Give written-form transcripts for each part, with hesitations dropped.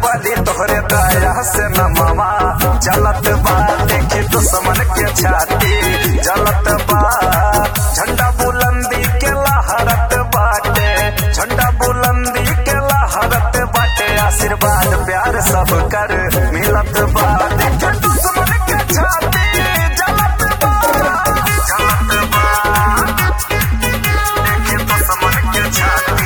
बली तोहरे दया से नमवा चलत बा देखी दुश्मन के छाती जलत बा झंडा बुलंदी के लहरत बाटे झंडा बुलंदी के लहरत बाटे आशीर्वाद प्यार सब कर मिलत बा देखी दुश्मन के छाती जलत बा देखी दुश्मन के छाती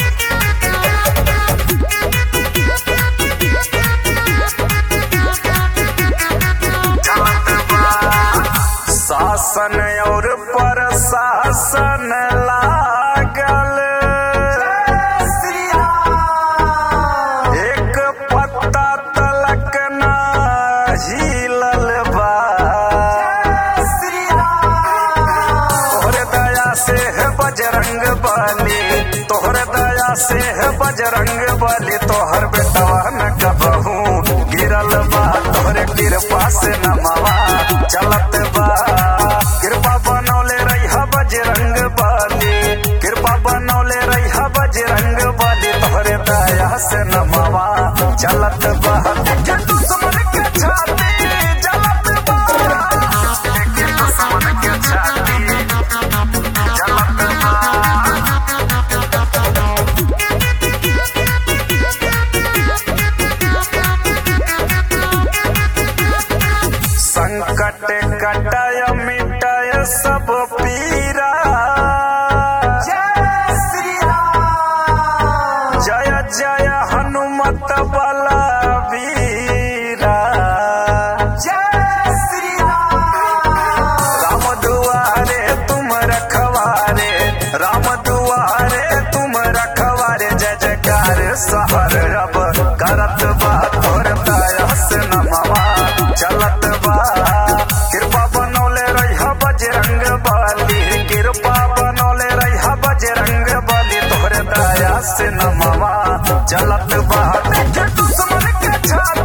शासन और प्रशासन लागल एक पत्ता तलक ना हिलल बा तोहरे दया से है बजरंग बली तोहरे दया से है बजरंग बली तोहर बेटवा न कबहू गिरल बा तोहरे कृपा से नमवा चलत बा कृपा बनौले रहिहा बजरंग बली कृपा बनौले रहिहा बजरंग बली तोहरे दया से नमवा चलत बा देखी दुश्मन के छाती जलत बा देखी दुश्मन के छाती जलत बा संकट कटाय मिटाय सब पीरा जय जय हनुमत बलवीरा राम दुआरे तुम रखवारे राम दुआरे तुम रखवारे जय जयकार सहर अब करत बा तोर दया से नमवा चलत बा कृपा बनौले रहिहा बजरंग बली कृपा बनौले रहिहा बजरंग बली तोहरे दया से नमवा चलत बा देखी दुश्मन के छाती